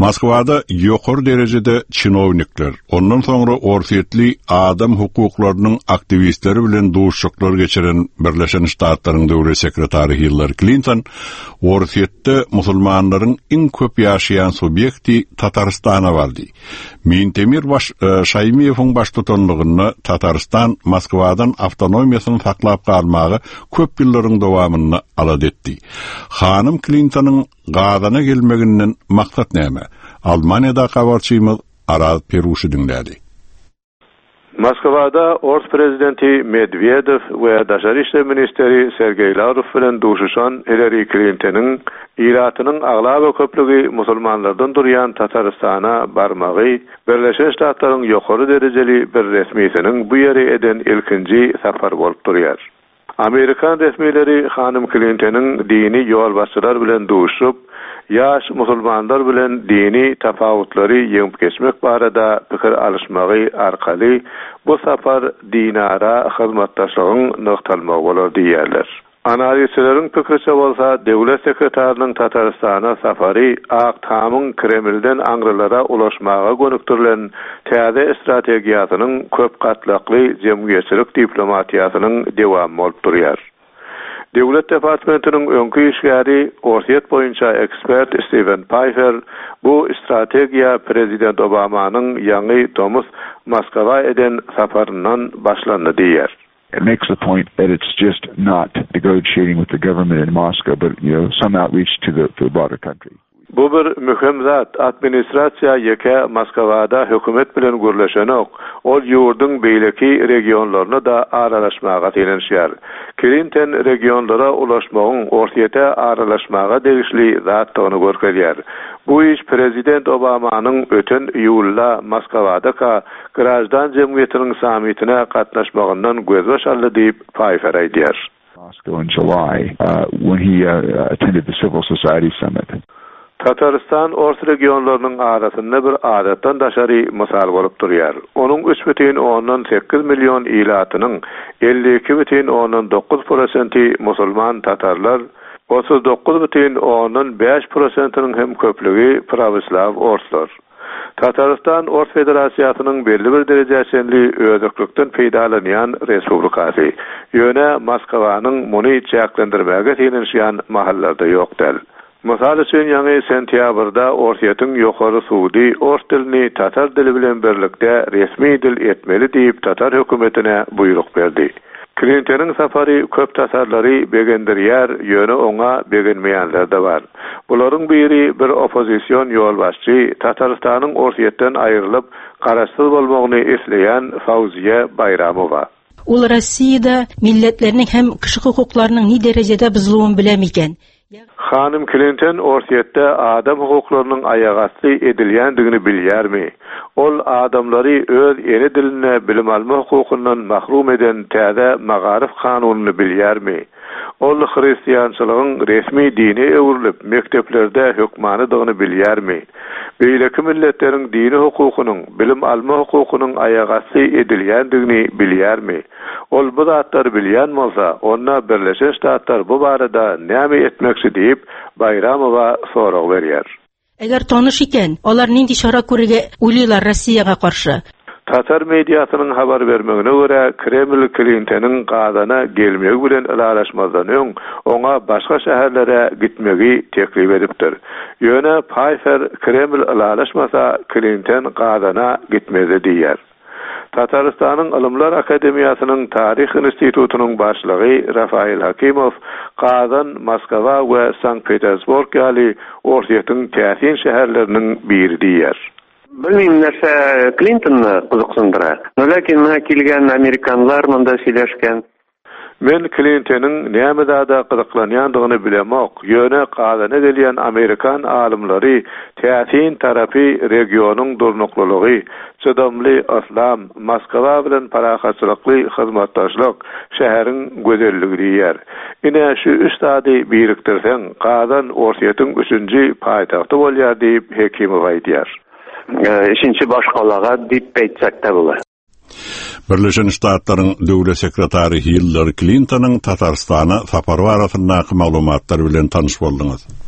Moskvada ýokary derejede çinovnikler, ondan soňra orsiýetli adam hukuklarynyň aktivistleri bilen duşuşyklar geçiren Birleşen Ştatlaryň döwlet sekretary Hillary Clinton, orsiýetde musulmanlaryň iň köp ýaşaýan subyekti Tatarstana bardy. Mintemir Şaýmiýewiň baştutanlygyny Tatarstan Moskwadan awtonomiýasyny saklap galmagy köp ýyllaryň dowamyny alad etdi. Hanım Clinton'ın gadana gelmeginden maksat näme? Almanya'da habarçymyz Araz Peruşy dinlädi. Moskvada Ors prezidenti Medvedev we Daşary işler ministeri Sergey Lavrov bilen duşuşan Hillary Clinton'ın iratynyň aglaby köplügi musulmanlardan durýan Tatarstana barmagy Birleşen Ştatlaryň ýokary derejeli bir resmiýetiniň bu ýere eden ilkinji safar bolup durýar. Amerikan resmileri Hanım Clinton'ın dini ýolbaşçylar bilen duşup, ýaş musulmanlar bilen dini tapawutlary ýeňip geçmek barada pikir alışmagy arkaly bu safar dinara hyzmatdaşlygyň noktalmagy bolar diýerler. Analizçileriň pikirçe bolsa, döwlet sekretarlynyň Tatarstana safary Aktamyň Kremlden aňrylara ulaşmaga gönükdirilen täze strategiýasynyň köp gatlakly jemgyýetçilik diplomatiýasynyň dewamy bolup durýar. Döwlet departamentiniň öňkü işgäri orsiýet boýunça ekspert Steven Pfeiffer bu strategiýa prezident Obamanyň ýangy Thomas Moskwa eden safaryndan başlandy diýer. It makes the point that it's just not negotiating with the government in Moscow, but some outreach to the broader country. Bu bir mühim zat. Administrasiýa ýeke Moskvada hökümet bilen gürleşenok, ol ýurduň beýleki regionlaryna da aralaşmaga telenşýär. Clinton regionlara ulaşmagyň orsiýete aralaşmaga degişli zatdygyny görkezýär. Bu iş prezident Obamanyň öten ýylda Moskvada grajdan jemgyýetiniň samitine gatnaşmagyndan göz başaldy diýip Pfeiffer aýdýar. Moscow in July when he attended the Civil Society Summit. Tatarstan Ors regionlarynyň arasynda bir adatdan daşary mysal bolup durýar. Onuň 3,8 million ilatynyň 52,9% musulman tatarlar, 39,5%-nyň hem köplügi pravislav orslar. Tatarstan Ors Federasiýasynyň belli bir derejeçenli özüklikden peýdalanýan respublikasy. Ýöne Moskwanyň muny çäklendirmäge telenşýän mahallarda ýokdal. Mysal üçin ýa-ni sentýabrda orsiýetiň ýokary sudy ors dilini tatar dili bilen birlikde resmi dil etmeli diýip Tatar hökümetine buyruk berdi. Clinton'ın safary köp tatarlary begendirýär, ýöne oňa begenmeýänler de bar. Bularyň biri bir opozisiýon ýolbaşçy, Tatarstanyň orsiýetden aýrylyp garaşsyz bolmagyny isleýän Fawziýe Bayramowa. Ol Rossiýada milletleriniň hem kişi hukuklarynyň ni derejede buzulygyny bilemeken. Hanım Clinton orsiýetde adam hukuklarynyň aýagasty edilýändigini bilýärmi? Ol adamlary öz eni diline bilim alma hukukyndan mahrum eden täze magarif kanunyny bilýärmi? Ol hristiýançylygyň resmi dini öwrülip mekteplerde hökmanydygyny bilýärmi? Beýleki milletleriň dini hukukynyň, bilim alma hukukynyň aýagasty edilýändigini bilýärmi? Ol bu zatlary bilýän bolsa, onda Birleşen Ştatlar bu barada näme etmekçi diýip Bayramowa sorag berýär. Eger tanyş iken, olar nindi şara körege ulylar Rossiýaga garşy? Tatar mediasynyň habar bermegine görä, Kreml Clinton'ın gadana gelmegi bilen ilalaşmazdan öň oňa başga şäherlere gitmegi teklip edipdir. Ýöne Pfeiffer Kreml ilalaşmasa Clinton gadana gitmeli diýär. Tatarstanyň Ilmlar Akademiýasynyň Tarih institutunyň başlygy Rafael Hakimov gadan Moskwa we Sankt Petersburg ýaly orsiýetiň täsin şäherleriniň biri diýär. Bilmem näse Clintonni kızıksındırar. Lakin mena kilgen Amerikanlar mında sileşken. Men Clinton'ın näme-dada kızyklanýandygyny bilemok. Ýöne gadana gelýän Amerikan alymlary täsin tarapy regionyň durnuklygy, çydamly islam, Moskwa bilen parahatçylykly hyzmatdaşlyk şäheriň gözelligi diýär. Ine şu üç zady birikdirseň, gadan orsiýetiň 3-nji paýtagty bolýar diýip Hekimow aýdýar. Üçinçi başgalaga diýip aýtsak da bolar. Birleşen Ştatlaryň döwlet sekretary Hillary Clinton'ın Tatarstana sapary barasyndaky maglumatlar bilen tanyş boldyňyz.